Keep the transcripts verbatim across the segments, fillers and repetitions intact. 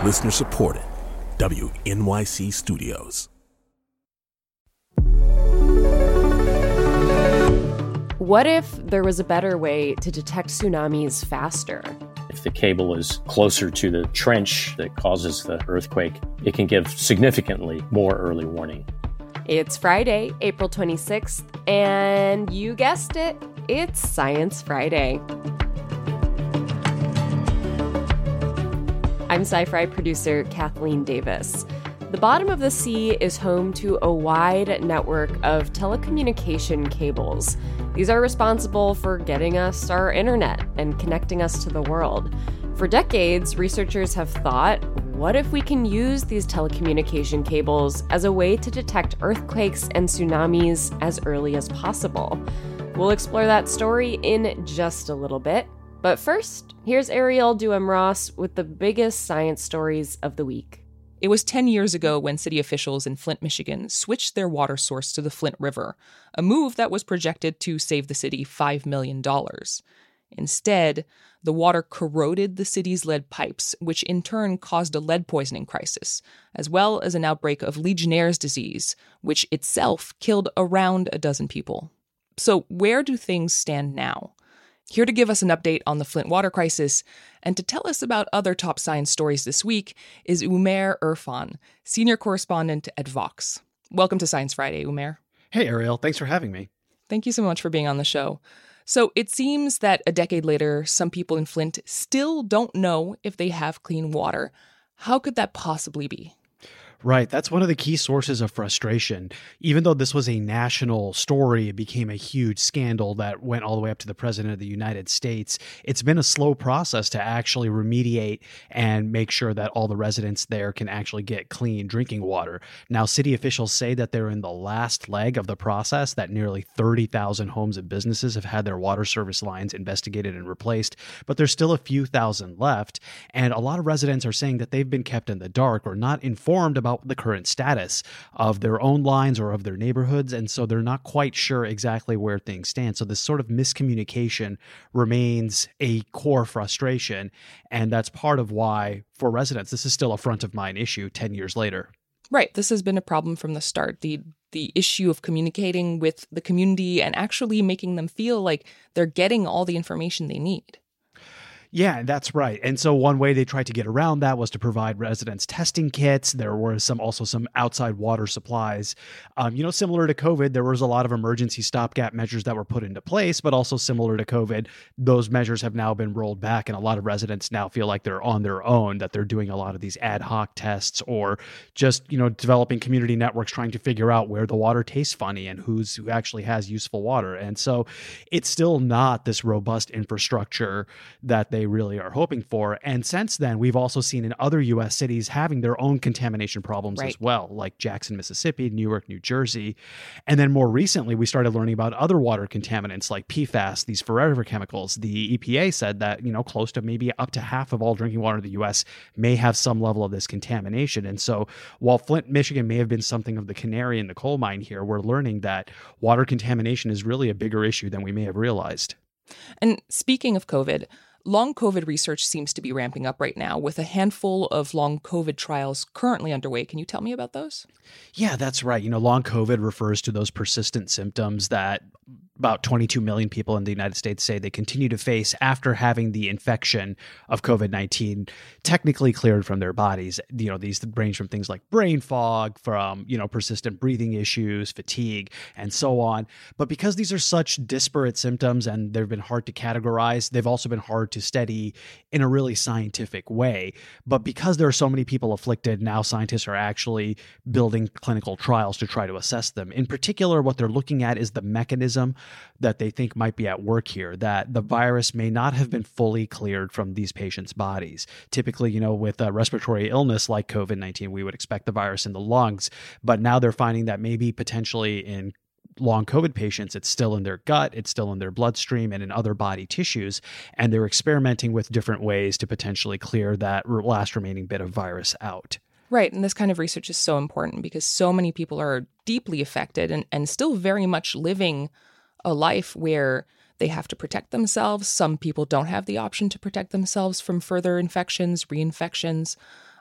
Listener supported. W N Y C Studios. What if there was a better way to detect tsunamis faster? If the cable is closer to the trench that causes the earthquake, it can give significantly more early warning. It's Friday, April twenty-sixth, and you guessed it, it's Science Friday. I'm Sci-Fi producer Kathleen Davis. The bottom of the sea is home to a wide network of telecommunication cables. These are responsible for getting us our internet and connecting us to the world. For decades, researchers have thought, what if we can use these telecommunication cables as a way to detect earthquakes and tsunamis as early as possible? We'll explore that story in just a little bit. But first, here's Ariel Duham-Ross with the biggest science stories of the week. It was ten years ago when city officials in Flint, Michigan switched their water source to the Flint River, a move that was projected to save the city five million dollars. Instead, the water corroded the city's lead pipes, which in turn caused a lead poisoning crisis, as well as an outbreak of Legionnaire's disease, which itself killed around a dozen people. So where do things stand now? Here to give us an update on the Flint water crisis and to tell us about other top science stories this week is Umair Irfan, senior correspondent at Vox. Welcome to Science Friday, Umair. Hey, Ariel. Thanks for having me. Thank you so much for being on the show. So it seems that a decade later, some people in Flint still don't know if they have clean water. How could that possibly be? Right. That's one of the key sources of frustration. Even though this was a national story, it became a huge scandal that went all the way up to the president of the United States. It's been a slow process to actually remediate and make sure that all the residents there can actually get clean drinking water. Now, city officials say that they're in the last leg of the process, that nearly thirty thousand homes and businesses have had their water service lines investigated and replaced, but there's still a few thousand left. And a lot of residents are saying that they've been kept in the dark or not informed about the current status of their own lines or of their neighborhoods, and so they're not quite sure exactly where things stand. So this sort of miscommunication remains a core frustration, and that's part of why, for residents, this is still a front of mind issue ten years later. Right. This has been a problem from the start. The the issue of communicating with the community and actually making them feel like they're getting all the information they need. Yeah, that's right. And so one way they tried to get around that was to provide residents testing kits. There were some also some outside water supplies. Um, you know, similar to COVID, there was a lot of emergency stopgap measures that were put into place, but also similar to COVID, those measures have now been rolled back, and a lot of residents now feel like they're on their own, that they're doing a lot of these ad hoc tests or just, you know, developing community networks trying to figure out where the water tastes funny and who's who actually has useful water. And so it's still not this robust infrastructure that they really are hoping for. And since then, we've also seen in other U S cities having their own contamination problems right. as well, like Jackson, Mississippi, Newark, New Jersey. And then more recently, we started learning about other water contaminants like P FAS, these forever chemicals. The E P A said that, you know, close to maybe up to half of all drinking water in the U S may have some level of this contamination. And so while Flint, Michigan may have been something of the canary in the coal mine here, we're learning that water contamination is really a bigger issue than we may have realized. And speaking of COVID, long COVID research seems to be ramping up right now with a handful of long COVID trials currently underway. Can you tell me about those? Yeah, that's right. You know, long COVID refers to those persistent symptoms that about twenty-two million people in the United States say they continue to face after having the infection of COVID nineteen technically cleared from their bodies. You know, these range from things like brain fog, from, you know, persistent breathing issues, fatigue, and so on. But because these are such disparate symptoms and they've been hard to categorize, they've also been hard to study in a really scientific way. But because there are so many people afflicted, now scientists are actually building clinical trials to try to assess them. In particular, what they're looking at is the mechanism that they think might be at work here, that the virus may not have been fully cleared from these patients' bodies. Typically, you know, with a respiratory illness like COVID nineteen, we would expect the virus in the lungs, but now they're finding that maybe potentially in long COVID patients, it's still in their gut, it's still in their bloodstream and in other body tissues, and they're experimenting with different ways to potentially clear that last remaining bit of virus out. Right. And this kind of research is so important because so many people are deeply affected and, and still very much living a life where they have to protect themselves. Some people don't have the option to protect themselves from further infections, reinfections.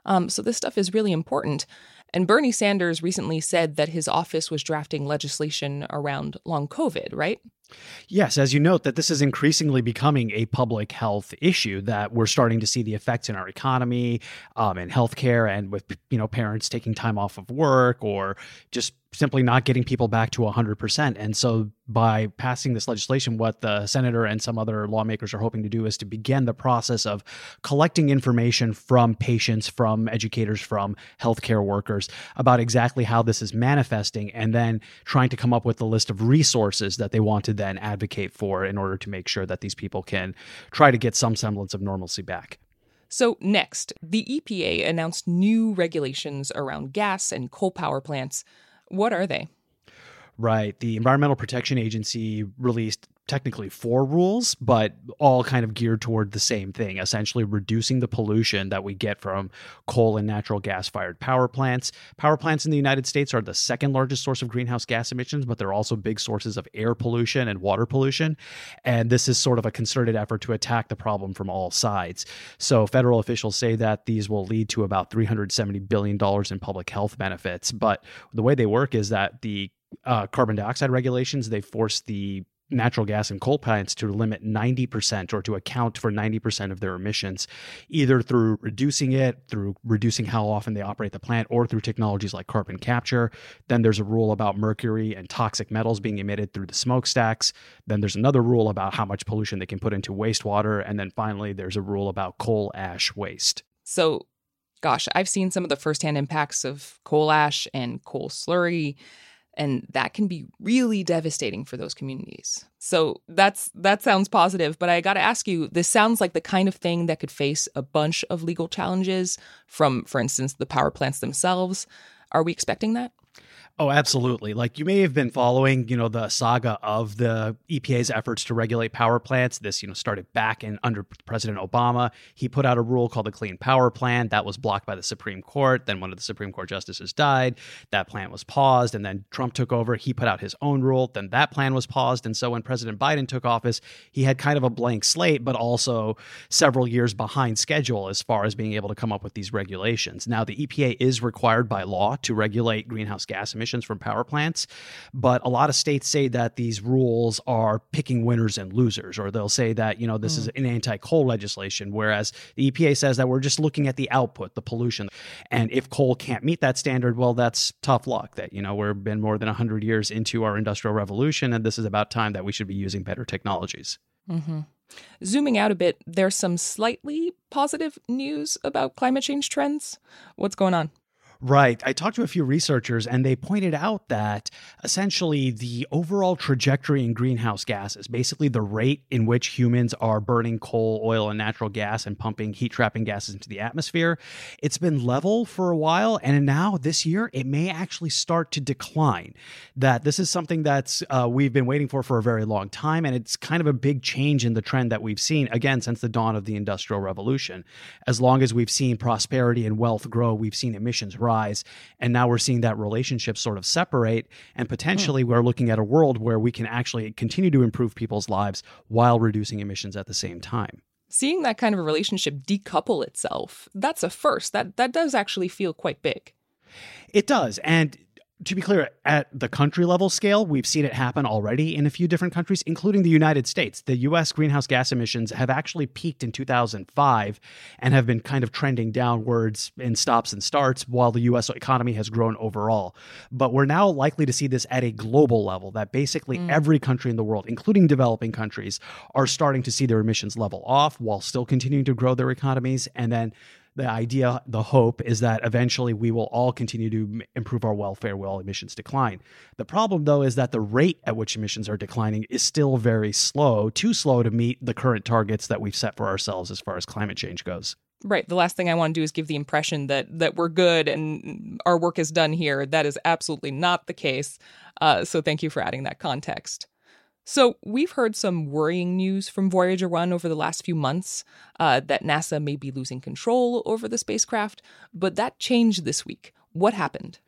Um, so this stuff is really important. And Bernie Sanders recently said that his office was drafting legislation around long COVID, right? Yes, as you note, that this is increasingly becoming a public health issue, that we're starting to see the effects in our economy, um, and healthcare, and with, you know, parents taking time off of work or just simply not getting people back to one hundred percent. And so by passing this legislation, what the senator and some other lawmakers are hoping to do is to begin the process of collecting information from patients, from educators, from healthcare workers about exactly how this is manifesting, and then trying to come up with a list of resources that they want to then advocate for in order to make sure that these people can try to get some semblance of normalcy back. So next, the E P A announced new regulations around gas and coal power plants. What are they? Right. The Environmental Protection Agency released technically four rules, but all kind of geared toward the same thing, essentially reducing the pollution that we get from coal and natural gas-fired power plants. Power plants in the United States are the second largest source of greenhouse gas emissions, but they're also big sources of air pollution and water pollution. And this is sort of a concerted effort to attack the problem from all sides. So federal officials say that these will lead to about three hundred seventy billion dollars in public health benefits. But the way they work is that the uh, carbon dioxide regulations, they force the natural gas and coal plants to limit ninety percent or to account for ninety percent of their emissions, either through reducing it, through reducing how often they operate the plant, or through technologies like carbon capture. Then there's a rule about mercury and toxic metals being emitted through the smokestacks. Then there's another rule about how much pollution they can put into wastewater. And then finally, there's a rule about coal ash waste. So, gosh, I've seen some of the firsthand impacts of coal ash and coal slurry, and that can be really devastating for those communities. So that's that sounds positive, but I got to ask you, this sounds like the kind of thing that could face a bunch of legal challenges from, for instance, the power plants themselves. Are we expecting that? Oh, absolutely. Like, you may have been following, you know, the saga of the E P A's efforts to regulate power plants. This, you know, started back in under President Obama. He put out a rule called the Clean Power Plan that was blocked by the Supreme Court. Then one of the Supreme Court justices died. That plan was paused. And then Trump took over. He put out his own rule. Then that plan was paused. And so when President Biden took office, he had kind of a blank slate, but also several years behind schedule as far as being able to come up with these regulations. Now, the E P A is required by law to regulate greenhouse gas emissions from power plants, but a lot of states say that these rules are picking winners and losers, or they'll say that, you know, this mm. is an anti-coal legislation, whereas the E P A says that we're just looking at the output, the pollution. And if coal can't meet that standard, well, that's tough luck. That, you know, we've been more than one hundred years into our industrial revolution, and this is about time that we should be using better technologies. Mm-hmm. Zooming out a bit, there's some slightly positive news about climate change trends. What's going on? Right. I talked to a few researchers, and they pointed out that essentially the overall trajectory in greenhouse gases, basically the rate in which humans are burning coal, oil, and natural gas and pumping heat-trapping gases into the atmosphere, it's been level for a while, and now this year it may actually start to decline. That this is something that's uh, we've been waiting for for a very long time, and it's kind of a big change in the trend that we've seen, again, since the dawn of the Industrial Revolution. As long as we've seen prosperity and wealth grow, we've seen emissions rise. And now we're seeing that relationship sort of separate, and potentially mm. we're looking at a world where we can actually continue to improve people's lives while reducing emissions at the same time. Seeing that kind of a relationship decouple itself, that's a first. That that does actually feel quite big. It does. And to be clear, at the country level scale, we've seen it happen already in a few different countries, including the United States. The U S greenhouse gas emissions have actually peaked in two thousand five and have been kind of trending downwards in stops and starts while the U S economy has grown overall. But we're now likely to see this at a global level, that basically mm. every country in the world, including developing countries, are starting to see their emissions level off while still continuing to grow their economies. And then the idea, the hope, is that eventually we will all continue to improve our welfare while emissions decline. The problem, though, is that the rate at which emissions are declining is still very slow, too slow to meet the current targets that we've set for ourselves as far as climate change goes. Right. The last thing I want to do is give the impression that that we're good and our work is done here. That is absolutely not the case. Uh, so thank you for adding that context. So we've heard some worrying news from Voyager one over the last few months, uh, that NASA may be losing control over the spacecraft, but that changed this week. What happened?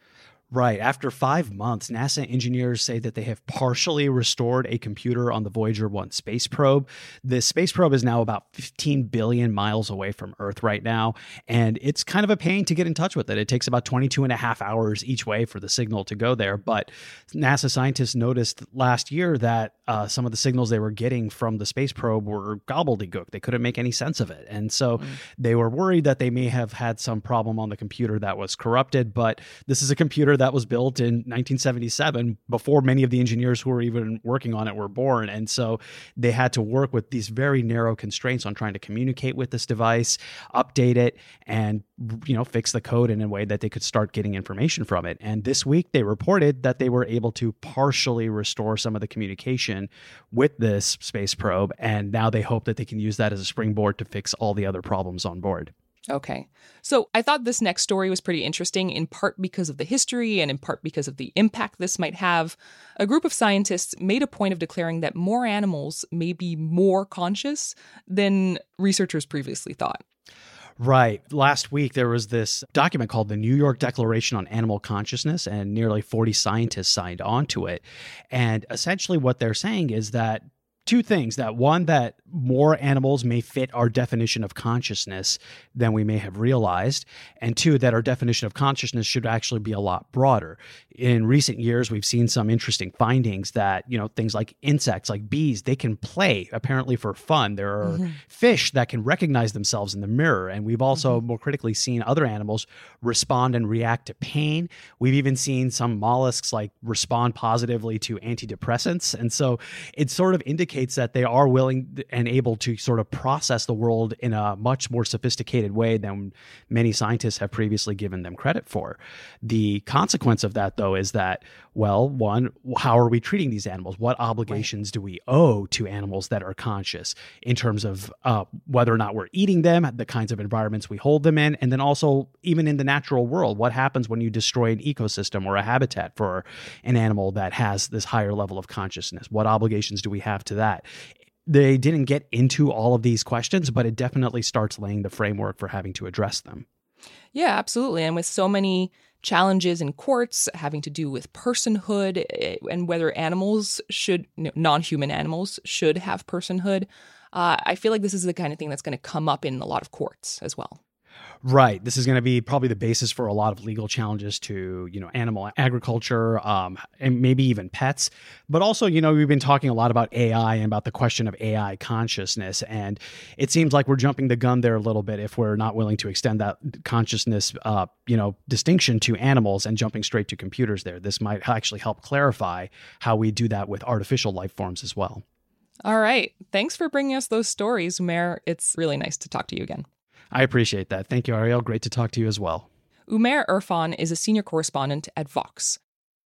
Right. After five months, NASA engineers say that they have partially restored a computer on the Voyager one space probe. The space probe is now about fifteen billion miles away from Earth right now, and it's kind of a pain to get in touch with it. It takes about twenty-two and a half hours each way for the signal to go there. But NASA scientists noticed last year that uh, some of the signals they were getting from the space probe were gobbledygook. They couldn't make any sense of it. And so mm. they were worried that they may have had some problem on the computer that was corrupted. But this is a computer that was built in nineteen seventy-seven before many of the engineers who were even working on it were born. And so they had to work with these very narrow constraints on trying to communicate with this device, update it, and, you know, fix the code in a way that they could start getting information from it. And this week they reported that they were able to partially restore some of the communication with this space probe. And now they hope that they can use that as a springboard to fix all the other problems on board. Okay. So I thought this next story was pretty interesting, in part because of the history and in part because of the impact this might have. A group of scientists made a point of declaring that more animals may be more conscious than researchers previously thought. Right. Last week, there was this document called the New York Declaration on Animal Consciousness, and nearly forty scientists signed on to it. And essentially what they're saying is that two things, that one, that more animals may fit our definition of consciousness than we may have realized, and two, that our definition of consciousness should actually be a lot broader. In recent years, we've seen some interesting findings that, you know, things like insects, like bees, they can play apparently for fun. There are mm-hmm. fish that can recognize themselves in the mirror. And we've also mm-hmm. more critically seen other animals respond and react to pain. We've even seen some mollusks like respond positively to antidepressants. And so it sort of indicates that they are willing and able to sort of process the world in a much more sophisticated way than many scientists have previously given them credit for. The consequence of that, though, is that, well, one, how are we treating these animals? What obligations right. do we owe to animals that are conscious in terms of uh, whether or not we're eating them, the kinds of environments we hold them in, and then also even in the natural world, what happens when you destroy an ecosystem or a habitat for an animal that has this higher level of consciousness? What obligations do we have to that? They didn't get into all of these questions, but it definitely starts laying the framework for having to address them. Yeah, absolutely. And with so many challenges in courts having to do with personhood and whether animals should, you know, non-human animals should have personhood, uh, I feel like this is the kind of thing that's going to come up in a lot of courts as well. Right. This is going to be probably the basis for a lot of legal challenges to, you know, animal agriculture, um, and maybe even pets. But also, you know, we've been talking a lot about A I and about the question of A I consciousness. And it seems like we're jumping the gun there a little bit if we're not willing to extend that consciousness, uh, you know, distinction to animals and jumping straight to computers there. This might actually help clarify how we do that with artificial life forms as well. All right. Thanks for bringing us those stories, Umair. It's really nice to talk to you again. I appreciate that. Thank you, Ariel. Great to talk to you as well. Umair Irfan is a senior correspondent at Vox.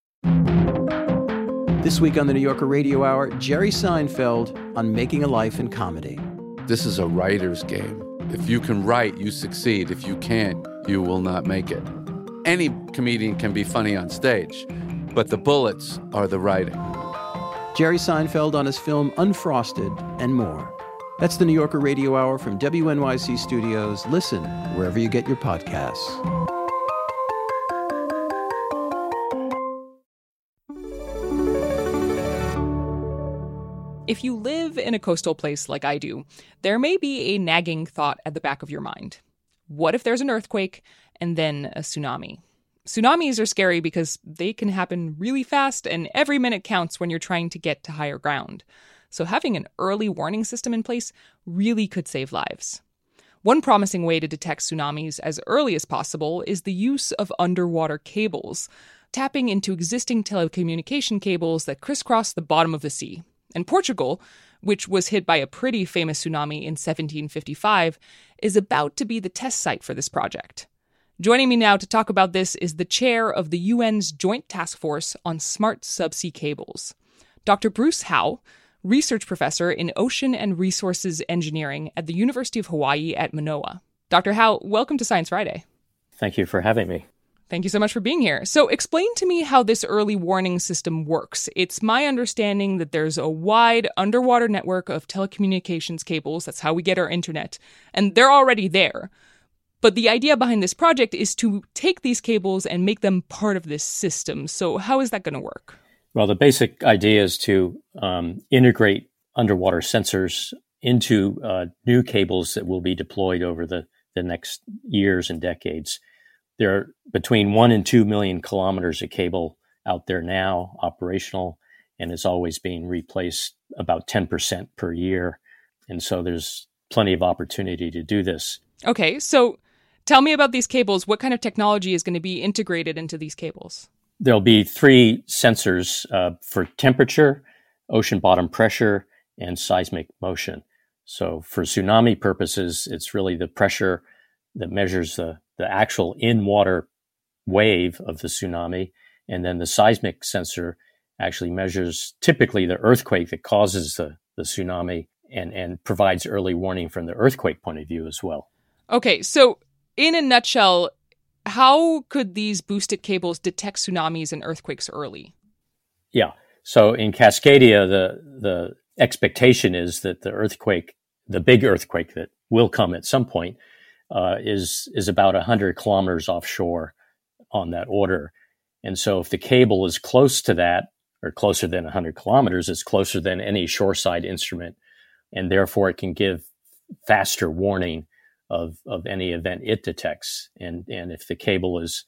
This week on the New Yorker Radio Hour, Jerry Seinfeld on making a life in comedy. This is a writer's game. If you can write, you succeed. If you can't, you will not make it. Any comedian can be funny on stage, but the bullets are the writing. Jerry Seinfeld on his film Unfrosted and more. That's the New Yorker Radio Hour from W N Y C Studios. Listen wherever you get your podcasts. If you live in a coastal place like I do, there may be a nagging thought at the back of your mind. What if there's an earthquake and then a tsunami? Tsunamis are scary because they can happen really fast, and every minute counts when you're trying to get to higher ground. So having an early warning system in place really could save lives. One promising way to detect tsunamis as early as possible is the use of underwater cables, tapping into existing telecommunication cables that crisscross the bottom of the sea. And Portugal, which was hit by a pretty famous tsunami in seventeen fifty-five, is about to be the test site for this project. Joining me now to talk about this is the chair of the U N's Joint Task Force on Smart Subsea Cables, Doctor Bruce Howe, research professor in ocean and resources engineering at the University of Hawaii at Manoa. Doctor Howe, welcome to Science Friday. Thank you for having me. Thank you so much for being here. So explain to me how this early warning system works. It's my understanding that there's a wide underwater network of telecommunications cables. That's how we get our internet. And they're already there. But the idea behind this project is to take these cables and make them part of this system. So how is that going to work? Well, the basic idea is to um, integrate underwater sensors into uh, new cables that will be deployed over the, the next years and decades. There are between one and two million kilometers of cable out there now, operational, and is always being replaced about ten percent per year. And so there's plenty of opportunity to do this. Okay, so tell me about these cables. What kind of technology is going to be integrated into these cables? There'll be three sensors uh, for temperature, ocean bottom pressure, and seismic motion. So for tsunami purposes, it's really the pressure that measures the, the actual in-water wave of the tsunami. And then the seismic sensor actually measures typically the earthquake that causes the, the tsunami and, and provides early warning from the earthquake point of view as well. Okay, so in a nutshell, how could these boosted cables detect tsunamis and earthquakes early? Yeah. So in Cascadia, the the expectation is that the earthquake, the big earthquake that will come at some point, uh, is is about one hundred kilometers offshore on that order. And so if the cable is close to that, or closer than one hundred kilometers, it's closer than any shoreside instrument, and therefore it can give faster warning of, of any event it detects. And, and if the cable is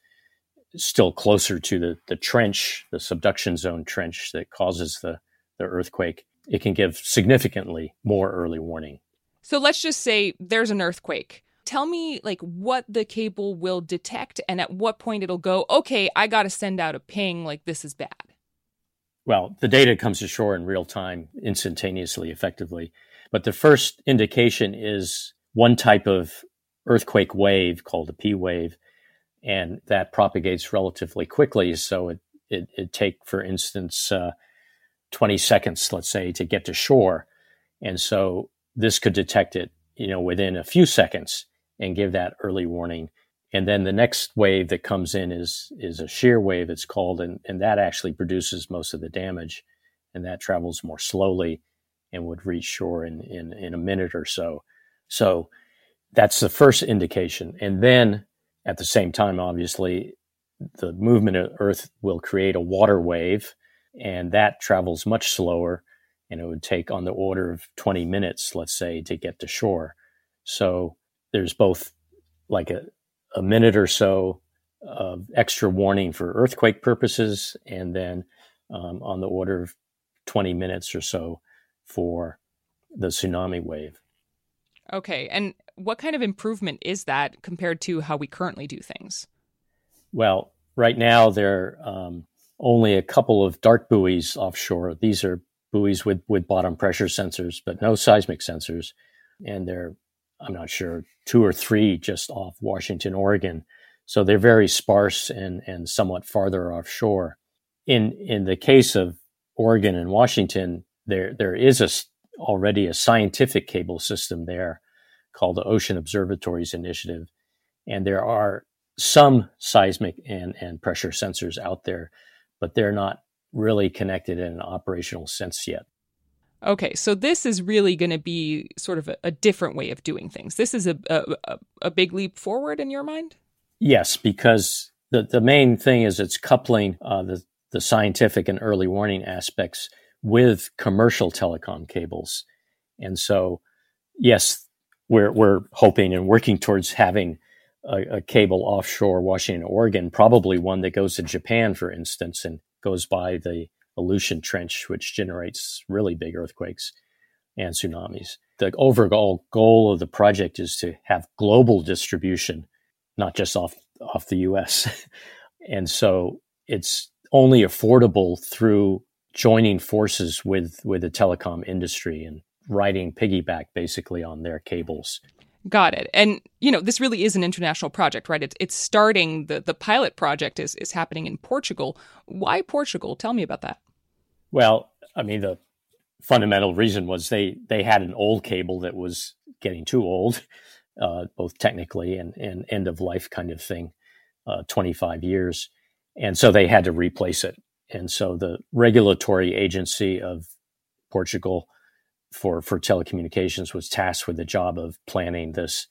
still closer to the, the trench, the subduction zone trench that causes the, the earthquake, it can give significantly more early warning. So let's just say there's an earthquake. Tell me like what the cable will detect and at what point it'll go, okay, I got to send out a ping, like this is bad. Well, the data comes ashore in real time, instantaneously, effectively. But the first indication is one type of earthquake wave called a P wave, and that propagates relatively quickly. So it it it take, for instance, uh, twenty seconds, let's say, to get to shore, and so this could detect it, you know, within a few seconds and give that early warning. And then the next wave that comes in is is a shear wave, it's called, and, and that actually produces most of the damage, and that travels more slowly and would reach shore in, in, in a minute or so. So that's the first indication. And then at the same time, obviously, the movement of Earth will create a water wave, and that travels much slower, and it would take on the order of twenty minutes, let's say, to get to shore. So there's both like a a minute or so of extra warning for earthquake purposes, and then um, on the order of twenty minutes or so for the tsunami wave. Okay. And what kind of improvement is that compared to how we currently do things? Well, right now there are um, only a couple of dart buoys offshore. These are buoys with, with bottom pressure sensors, but no seismic sensors. And they're, I'm not sure, two or three just off Washington, Oregon. So they're very sparse and, and somewhat farther offshore. In in the case of Oregon and Washington, there there is a, already a scientific cable system there called the Ocean Observatories Initiative. And there are some seismic and, and pressure sensors out there, but they're not really connected in an operational sense yet. Okay, so this is really going to be sort of a, a different way of doing things. This is a, a a big leap forward in your mind? Yes, because the, the main thing is it's coupling uh, the, the scientific and early warning aspects with commercial telecom cables. And so, yes, we're we're hoping and working towards having a, a cable offshore Washington, Oregon, probably one that goes to Japan, for instance, and goes by the Aleutian Trench, which generates really big earthquakes and tsunamis. The overall goal of the project is to have global distribution, not just off off the U S. And so it's only affordable through joining forces with, with the telecom industry and riding piggyback basically on their cables. Got it. And, you know, this really is an international project, right? It's it's starting, the, the pilot project is, is happening in Portugal. Why Portugal? Tell me about that. Well, I mean, the fundamental reason was they, they had an old cable that was getting too old, uh, both technically and, and end of life kind of thing, uh, twenty-five years. And so they had to replace it. And so the regulatory agency of Portugal for, for telecommunications was tasked with the job of planning this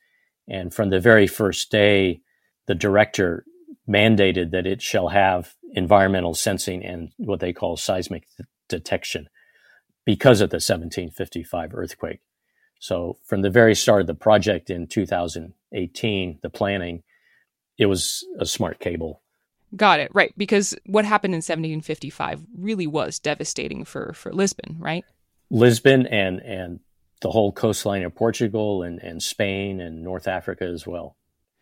And from the very first day, the director mandated that it shall have environmental sensing and what they call seismic th- detection because of the seventeen fifty-five earthquake. So from the very start of the project in two thousand eighteen, the planning, it was a smart cable. Got it. Right. Because what happened in seventeen fifty-five really was devastating for, for Lisbon, right? Lisbon and, and the whole coastline of Portugal and, and Spain and North Africa as well.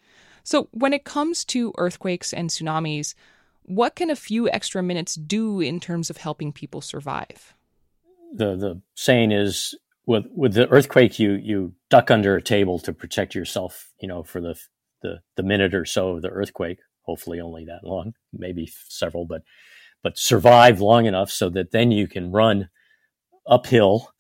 So when it comes to earthquakes and tsunamis, what can a few extra minutes do in terms of helping people survive? The the saying is, with with the earthquake, you you duck under a table to protect yourself, you know, for the the, the minute or so of the earthquake. Hopefully, only that long, maybe several, but but survive long enough so that then you can run uphill.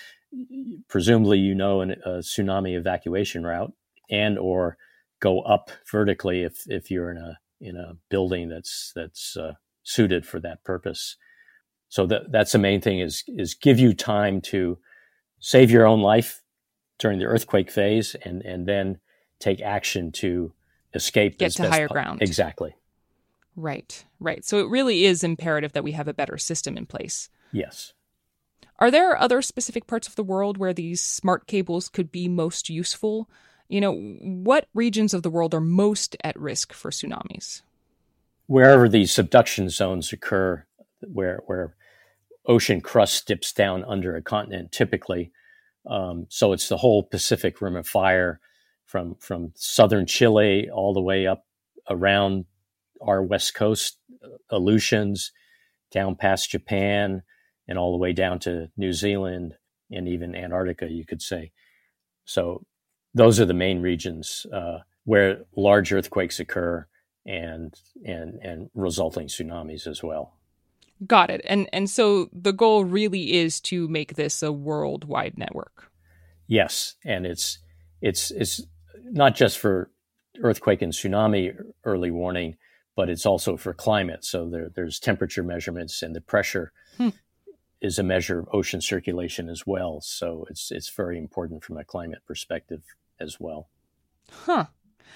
Presumably, you know, an, a tsunami evacuation route, and or go up vertically if if you're in a in a building that's that's uh, suited for that purpose. So that that's the main thing is is give you time to save your own life during the earthquake phase, and and then take action to escape. Get to higher ground. Exactly. Right, right. So it really is imperative that we have a better system in place. Yes. Are there other specific parts of the world where these smart cables could be most useful? You know, what regions of the world are most at risk for tsunamis? Wherever these subduction zones occur, where where ocean crust dips down under a continent, typically. Um, so it's the whole Pacific Rim of Fire, from from southern Chile all the way up around our west coast, Aleutians, down past Japan, and all the way down to New Zealand and even Antarctica, you could say. So those are the main regions uh, where large earthquakes occur and and and resulting tsunamis as well. Got it. And and so the goal really is to make this a worldwide network. Yes, and it's it's it's not just for earthquake and tsunami early warning, but it's also for climate. So there there's temperature measurements, and the pressure hmm. is a measure of ocean circulation as well. So it's it's very important from a climate perspective as well. Huh.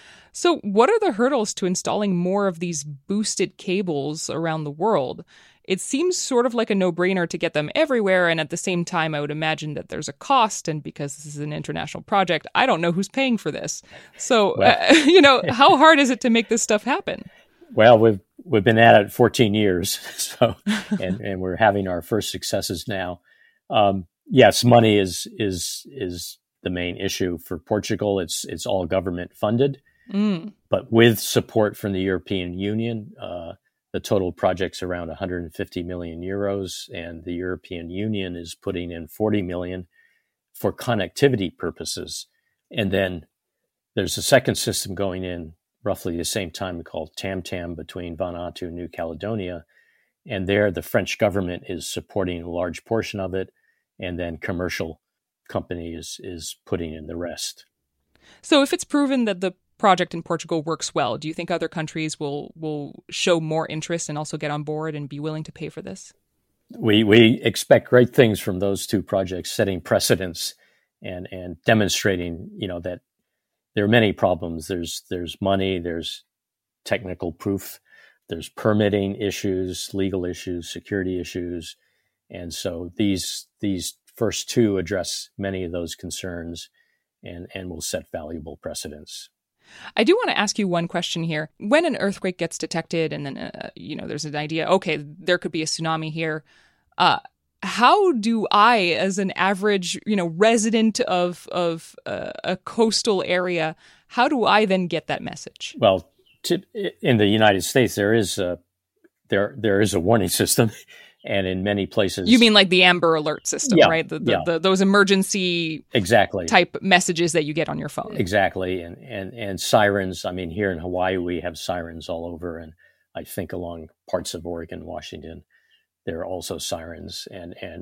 So what are the hurdles to installing more of these boosted cables around the world? It seems sort of like a no-brainer to get them everywhere, and at the same time, I would imagine that there's a cost, and because this is an international project, I don't know who's paying for this. So, well, uh, you know, how hard is it to make this stuff happen? Well, we've we've been at it fourteen years, so and, and we're having our first successes now. Um, yes, money is is is the main issue for Portugal. It's it's all government funded, mm. but with support from the European Union. Uh, The total project's around one hundred fifty million euros, and the European Union is putting in forty million for connectivity purposes. And then there's a second system going in roughly the same time called TAM-TAM between Vanuatu and New Caledonia. And there the French government is supporting a large portion of it, and then commercial company is, is putting in the rest. So if it's proven that the project in Portugal works well, do you think other countries will will show more interest and also get on board and be willing to pay for this? We we expect great things from those two projects, setting precedents and and demonstrating, you know, that there are many problems. There's there's money, there's technical proof, there's permitting issues, legal issues, security issues, and so these these first two address many of those concerns and and will set valuable precedents. I do want to ask you one question here. When an earthquake gets detected and then, uh, you know, there's an idea, okay, there could be a tsunami here. Uh, how do I, as an average, you know, resident of of uh, a coastal area, how do I then get that message? Well, to, in the United States, there is a, there there is a warning system. And in many places... You mean like the Amber Alert system, yeah, right? The, the, yeah. the, those emergency exactly. type messages that you get on your phone. Exactly. And, and, and sirens. I mean, here in Hawaii, we have sirens all over. And I think along parts of Oregon, Washington, there are also sirens. And, and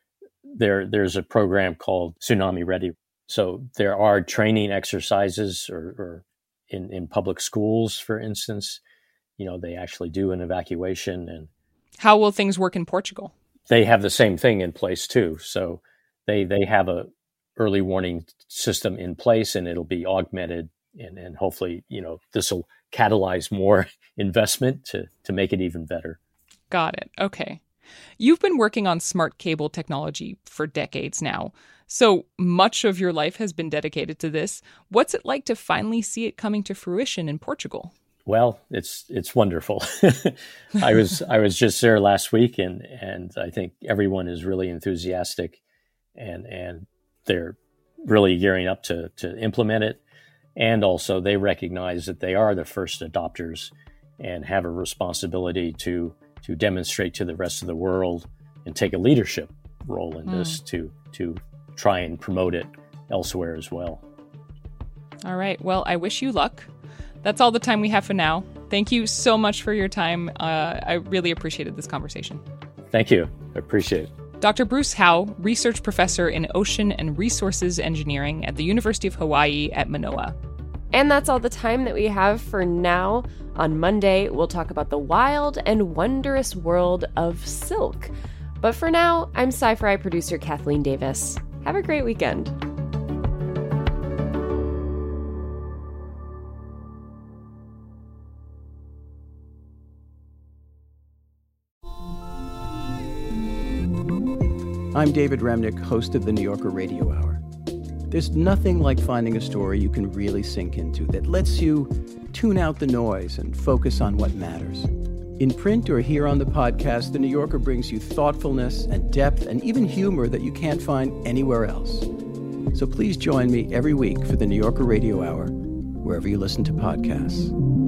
there there's a program called Tsunami Ready. So there are training exercises or, or in, in public schools, for instance. You know, they actually do an evacuation. And how will things work in Portugal? They have the same thing in place too. So they they have a early warning system in place, and it'll be augmented and, and hopefully, you know, this will catalyze more investment to, to make it even better. Got it. Okay. You've been working on smart cable technology for decades now, so much of your life has been dedicated to this. What's it like to finally see it coming to fruition in Portugal? Well, it's it's wonderful. I was I was just there last week, and and I think everyone is really enthusiastic, and and they're really gearing up to to implement it. And also, they recognize that they are the first adopters and have a responsibility to to demonstrate to the rest of the world and take a leadership role in mm. this to to try and promote it elsewhere as well. All right. Well, I wish you luck. That's all the time we have for now. Thank you so much for your time. Uh, I really appreciated this conversation. Thank you. I appreciate it. Doctor Bruce Howe, research professor in ocean and resources engineering at the University of Hawaii at Manoa. And that's all the time that we have for now. On Monday, we'll talk about the wild and wondrous world of silk. But for now, I'm Sci-Fi producer Kathleen Davis. Have a great weekend. I'm David Remnick, host of the New Yorker Radio Hour. There's nothing like finding a story you can really sink into that lets you tune out the noise and focus on what matters. In print or here on the podcast, The New Yorker brings you thoughtfulness and depth and even humor that you can't find anywhere else. So please join me every week for the New Yorker Radio Hour, wherever you listen to podcasts.